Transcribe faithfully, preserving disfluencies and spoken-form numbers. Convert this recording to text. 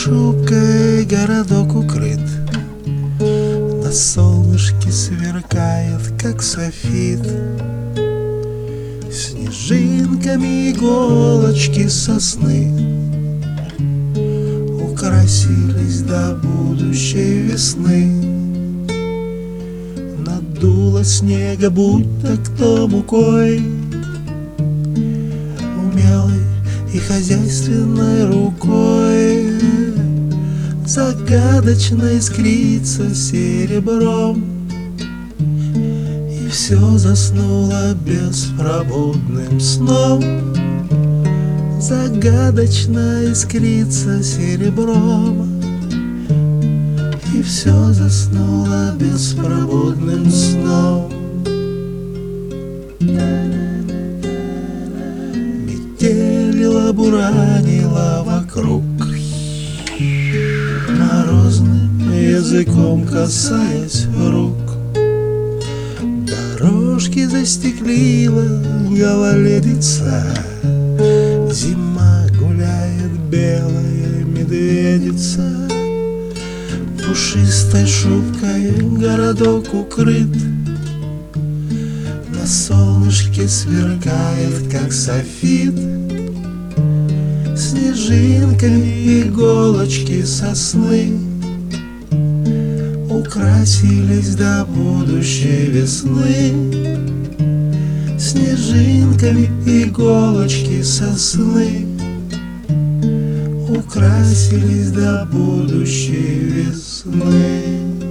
шубкой городок укрыт, на солнышке сверкает, как софит. Снежинками иголочки сосны украсились до будущей весны. Надуло снега, будто кто мукой, умелой и хозяйственной рукой. Загадочно искрится серебром, и все заснуло беспробудным сном. Загадочно искрится серебром, и все заснуло беспробудным сном. Метель буранила вокруг, морозным языком касаясь рук. Дорожки застеклила гололедица, зима гуляет белая медведица. Пушистой шубкой городок укрыт, на солнышке сверкает, как софит. Снежинками иголочки сосны украсились до будущей весны. Снежинками иголочки сосны украсились до будущей весны.